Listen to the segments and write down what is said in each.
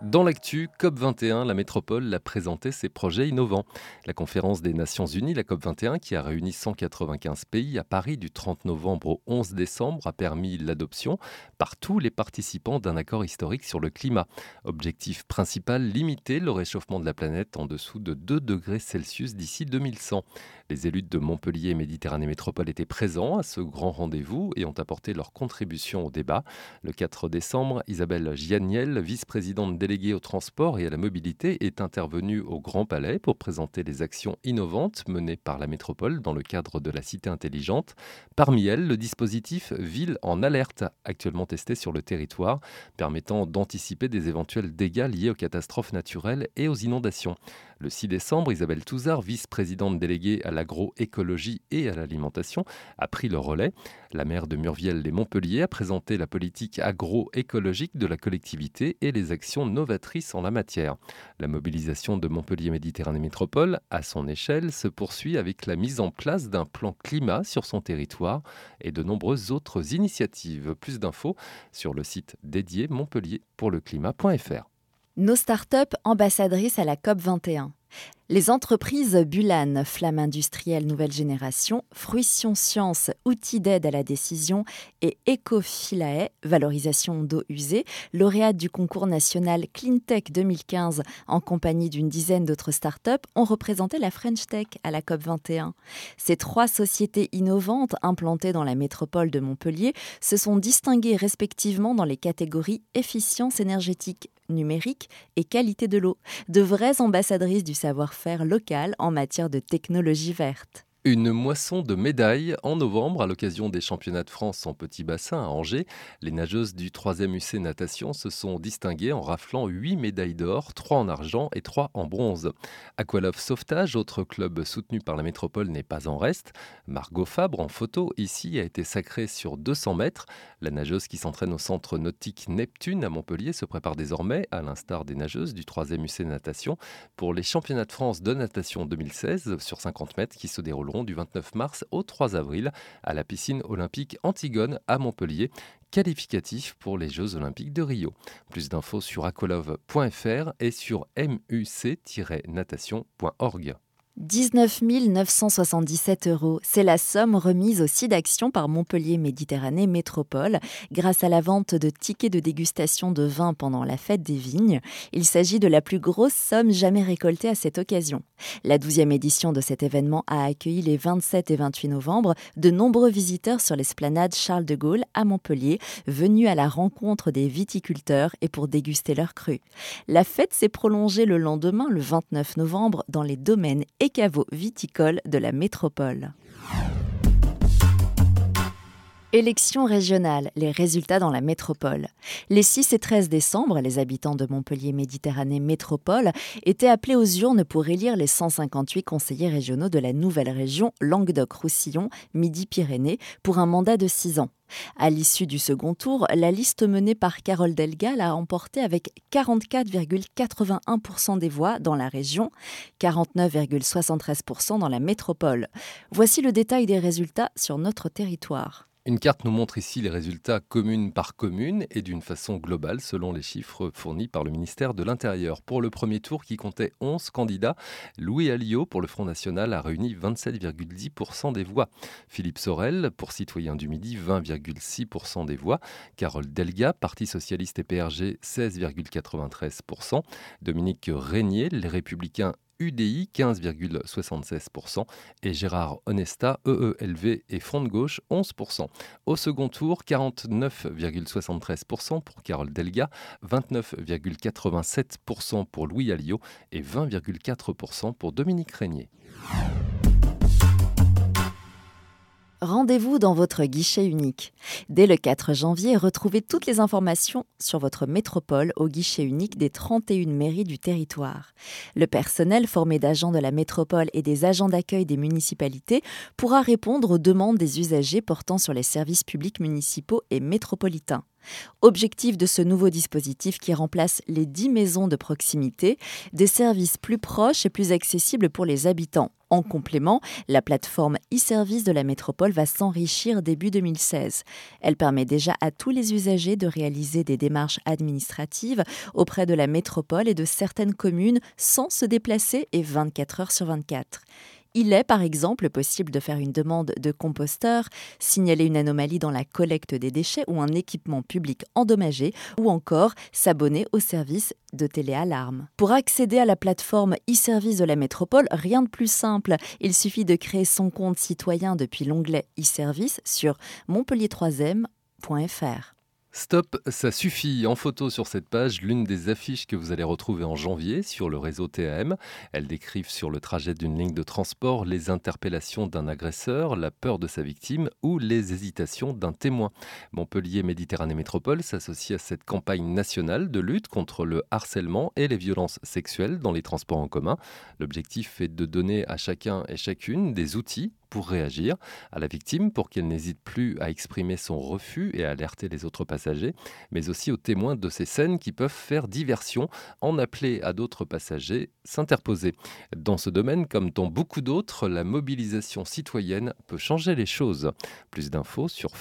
Dans l'actu, COP21, la métropole a présenté ses projets innovants. La conférence des Nations Unies, la COP21, qui a réuni 195 pays à Paris du 30 novembre au 11 décembre, a permis l'adoption par tous les participants d'un accord historique sur le climat. Objectif principal, limiter le réchauffement de la planète en dessous de 2 degrés Celsius d'ici 2100. Les élus de Montpellier et Méditerranée Métropole étaient présents à ce grand rendez-vous et ont apporté leur contribution au débat. Le 4 décembre, Isabelle Gianiel, vice-présidente déléguée au transport et à la mobilité, est intervenue au Grand Palais pour présenter les actions innovantes menées par la métropole dans le cadre de la Cité intelligente. Parmi elles, le dispositif Ville en alerte, actuellement testé sur le territoire, permettant d'anticiper des éventuels dégâts liés aux catastrophes naturelles et aux inondations. Le 6 décembre, Isabelle Touzard, vice-présidente déléguée à l'agroécologie et à l'alimentation, a pris le relais. La maire de Murviel-les-Montpellier a présenté la politique agroécologique de la collectivité et les actions novatrices en la matière. La mobilisation de Montpellier Méditerranée Métropole, à son échelle, se poursuit avec la mise en place d'un plan climat sur son territoire et de nombreuses autres initiatives. Plus d'infos sur le site dédié montpellierpourleclimat.fr. Nos startups ambassadrices à la COP21. Les entreprises Bulan, Flamme industrielle nouvelle génération, Fruition Science, outils d'aide à la décision et Ecofilae, valorisation d'eau usée, lauréate du concours national Cleantech 2015 en compagnie d'une dizaine d'autres startups, ont représenté la French Tech à la COP21. Ces 3 sociétés innovantes implantées dans la métropole de Montpellier se sont distinguées respectivement dans les catégories efficience énergétique, numérique et qualité de l'eau, de vraies ambassadrices du savoir-faire local en matière de technologie verte. Une moisson de médailles en novembre à l'occasion des championnats de France en petit bassin à Angers. Les nageuses du 3e UC Natation se sont distinguées en raflant 8 médailles d'or, 3 en argent et 3 en bronze. Aqualove Sauvetage, autre club soutenu par la métropole, n'est pas en reste. Margot Fabre, en photo, ici, a été sacrée sur 200 mètres. La nageuse qui s'entraîne au centre nautique Neptune à Montpellier se prépare désormais, à l'instar des nageuses du 3e UC Natation, pour les championnats de France de natation 2016 sur 50 mètres qui se déroulent du 29 mars au 3 avril à la piscine olympique Antigone à Montpellier, qualificatif pour les Jeux olympiques de Rio. Plus d'infos sur aqualove.fr et sur muc-natation.org. 19 977 €, c'est la somme remise au SIDAction par Montpellier Méditerranée Métropole grâce à la vente de tickets de dégustation de vin pendant la fête des vignes. Il s'agit de la plus grosse somme jamais récoltée à cette occasion. La 12e édition de cet événement a accueilli les 27 et 28 novembre de nombreux visiteurs sur l'esplanade Charles de Gaulle à Montpellier, venus à la rencontre des viticulteurs et pour déguster leurs crus. La fête s'est prolongée le lendemain, le 29 novembre, dans les domaines et caveaux viticoles de la métropole. Élections régionales, les résultats dans la métropole. Les 6 et 13 décembre, les habitants de Montpellier Méditerranée Métropole étaient appelés aux urnes pour élire les 158 conseillers régionaux de la nouvelle région Languedoc-Roussillon, Midi-Pyrénées, pour un mandat de 6 ans. À l'issue du second tour, la liste menée par Carole Delga l'a emporté avec 44,81% des voix dans la région, 49,73% dans la métropole. Voici le détail des résultats sur notre territoire. Une carte nous montre ici les résultats commune par commune et d'une façon globale selon les chiffres fournis par le ministère de l'Intérieur. Pour le premier tour qui comptait 11 candidats, Louis Alliot pour le Front National a réuni 27,10% des voix. Philippe Sorel pour Citoyens du Midi, 20,6% des voix. Carole Delga, Parti Socialiste et PRG, 16,93%. Dominique Régnier, Les Républicains UDI, 15,76% et Gérard Onesta, EELV et Front de Gauche, 11%. Au second tour, 49,73% pour Carole Delga, 29,87% pour Louis Alliot et 20,4% pour Dominique Régnier. Rendez-vous dans votre guichet unique. Dès le 4 janvier, retrouvez toutes les informations sur votre métropole au guichet unique des 31 mairies du territoire. Le personnel formé d'agents de la métropole et des agents d'accueil des municipalités pourra répondre aux demandes des usagers portant sur les services publics municipaux et métropolitains. Objectif de ce nouveau dispositif qui remplace les 10 maisons de proximité, des services plus proches et plus accessibles pour les habitants. En complément, la plateforme e-service de la métropole va s'enrichir début 2016. Elle permet déjà à tous les usagers de réaliser des démarches administratives auprès de la métropole et de certaines communes sans se déplacer et 24 heures sur 24. Il est par exemple possible de faire une demande de composteur, signaler une anomalie dans la collecte des déchets ou un équipement public endommagé, ou encore s'abonner au service de téléalarme. Pour accéder à la plateforme e-service de la métropole, rien de plus simple. Il suffit de créer son compte citoyen depuis l'onglet e-service sur montpellier3m.fr. Stop, ça suffit. En photo sur cette page, l'une des affiches que vous allez retrouver en janvier sur le réseau TAM. Elles décrivent sur le trajet d'une ligne de transport les interpellations d'un agresseur, la peur de sa victime ou les hésitations d'un témoin. Montpellier Méditerranée Métropole s'associe à cette campagne nationale de lutte contre le harcèlement et les violences sexuelles dans les transports en commun. L'objectif est de donner à chacun et chacune des outils pour réagir, à la victime pour qu'elle n'hésite plus à exprimer son refus et à alerter les autres passagers, mais aussi aux témoins de ces scènes qui peuvent faire diversion, en appeler à d'autres passagers, s'interposer. Dans ce domaine, comme dans beaucoup d'autres, la mobilisation citoyenne peut changer les choses. Plus d'infos sur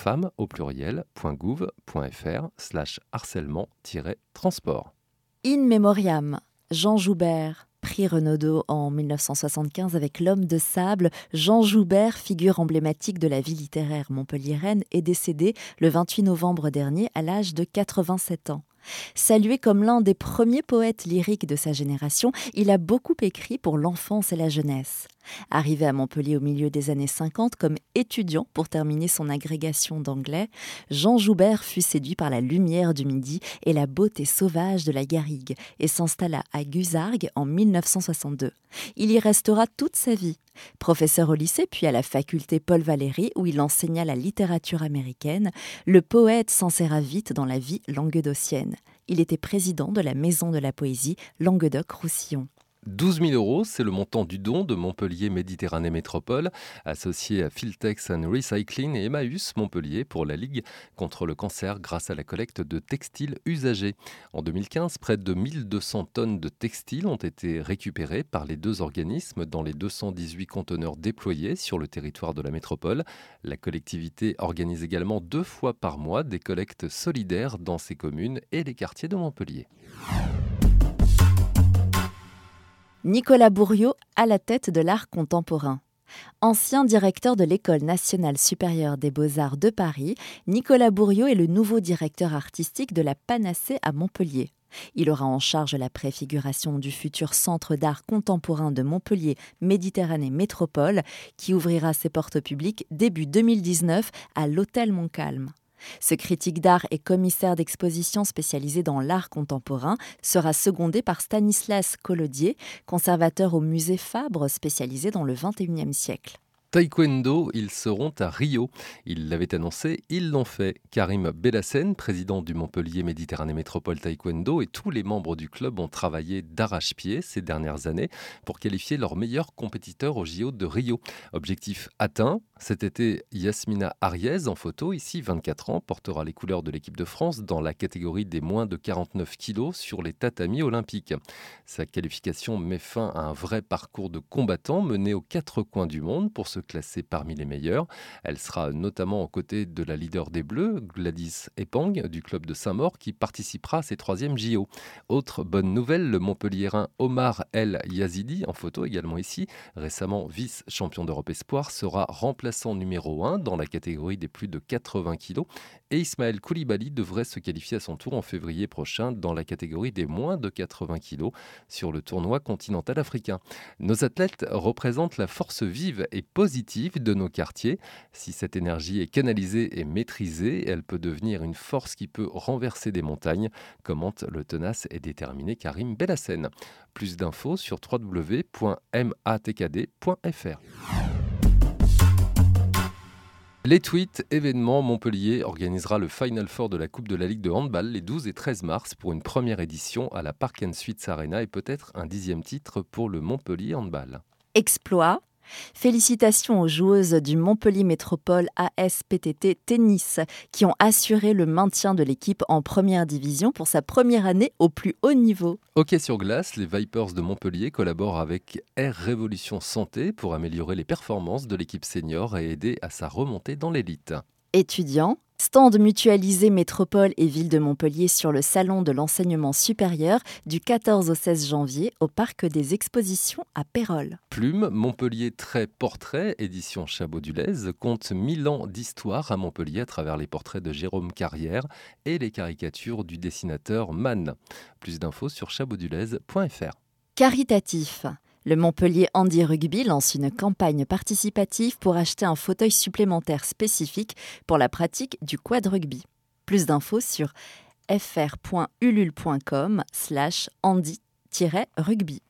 femmes.gouv.fr/harcèlement-transport. In Memoriam, Jean Joubert. Prix Renaudot en 1975 avec L'Homme de sable, Jean Joubert, figure emblématique de la vie littéraire montpelliéraine, est décédé le 28 novembre dernier à l'âge de 87 ans. Salué comme l'un des premiers poètes lyriques de sa génération, il a beaucoup écrit pour l'enfance et la jeunesse. Arrivé à Montpellier au milieu des années 50 comme étudiant pour terminer son agrégation d'anglais, Jean Joubert fut séduit par la lumière du midi et la beauté sauvage de la garrigue et s'installa à Guzargues en 1962. Il y restera toute sa vie. Professeur au lycée puis à la faculté Paul Valéry où il enseigna la littérature américaine, le poète s'inséra vite dans la vie languedocienne. Il était président de la Maison de la Poésie Languedoc-Roussillon. 12 000 €, c'est le montant du don de Montpellier Méditerranée Métropole, associé à Filtex and Recycling et Emmaüs Montpellier pour la Ligue contre le cancer grâce à la collecte de textiles usagés. En 2015, près de 1200 tonnes de textiles ont été récupérées par les deux organismes dans les 218 conteneurs déployés sur le territoire de la métropole. La collectivité organise également 2 fois par mois des collectes solidaires dans ses communes et les quartiers de Montpellier. Nicolas Bourriaud à la tête de l'art contemporain. Ancien directeur de l'École nationale supérieure des beaux-arts de Paris, Nicolas Bourriaud est le nouveau directeur artistique de la Panacée à Montpellier. Il aura en charge la préfiguration du futur Centre d'art contemporain de Montpellier Méditerranée Métropole qui ouvrira ses portes publiques début 2019 à l'Hôtel Montcalm. Ce critique d'art et commissaire d'exposition spécialisé dans l'art contemporain sera secondé par Stanislas Collodier, conservateur au musée Fabre spécialisé dans le XXIe siècle. Taekwondo, ils seront à Rio. Ils l'avaient annoncé, ils l'ont fait. Karim Bellassène, président du Montpellier Méditerranée Métropole Taekwondo, et tous les membres du club ont travaillé d'arrache-pied ces dernières années pour qualifier leurs meilleurs compétiteurs au JO de Rio. Objectif atteint. Cet été, Yasmina Ariès, en photo, ici 24 ans, portera les couleurs de l'équipe de France dans la catégorie des moins de 49 kilos sur les tatamis olympiques. Sa qualification met fin à un vrai parcours de combattant mené aux 4 coins du monde pour se classer parmi les meilleurs. Elle sera notamment aux côtés de la leader des Bleus, Gladys Epang, du club de Saint-Maur, qui participera à ses 3e JO. Autre bonne nouvelle, le Montpelliérain Omar El Yazidi, en photo également ici, récemment vice-champion d'Europe Espoir, sera remplaçant numéro 1 dans la catégorie des plus de 80 kilos. Et Ismaël Koulibaly devrait se qualifier à son tour en février prochain dans la catégorie des moins de 80 kilos sur le tournoi continental africain. Nos athlètes représentent la force vive et positive de nos quartiers. Si cette énergie est canalisée et maîtrisée, elle peut devenir une force qui peut renverser des montagnes, commente le tenace et déterminé Karim Bellassène. Plus d'infos sur www.matkd.fr. Les tweets, événements, Montpellier organisera le Final Four de la Coupe de la Ligue de handball les 12 et 13 mars pour une première édition à la Park & Suites Arena et peut-être un 10e titre pour le Montpellier handball. Exploit. Félicitations aux joueuses du Montpellier Métropole ASPTT Tennis qui ont assuré le maintien de l'équipe en première division pour sa première année au plus haut niveau. Hockey sur glace, les Vipers de Montpellier collaborent avec Air Révolution Santé pour améliorer les performances de l'équipe senior et aider à sa remontée dans l'élite. Étudiants, stand mutualisé Métropole et Ville de Montpellier sur le salon de l'enseignement supérieur du 14 au 16 janvier au parc des expositions à Pérols. Plume, Montpellier Trait Portrait, édition Chabot-Dulaise, compte 1000 ans d'histoire à Montpellier à travers les portraits de Jérôme Carrière et les caricatures du dessinateur Mann. Plus d'infos sur chabotdulaise.fr. Caritatif. Le Montpellier Handi Rugby lance une campagne participative pour acheter un fauteuil supplémentaire spécifique pour la pratique du quad rugby. Plus d'infos sur fr.ulule.com/handi-rugby.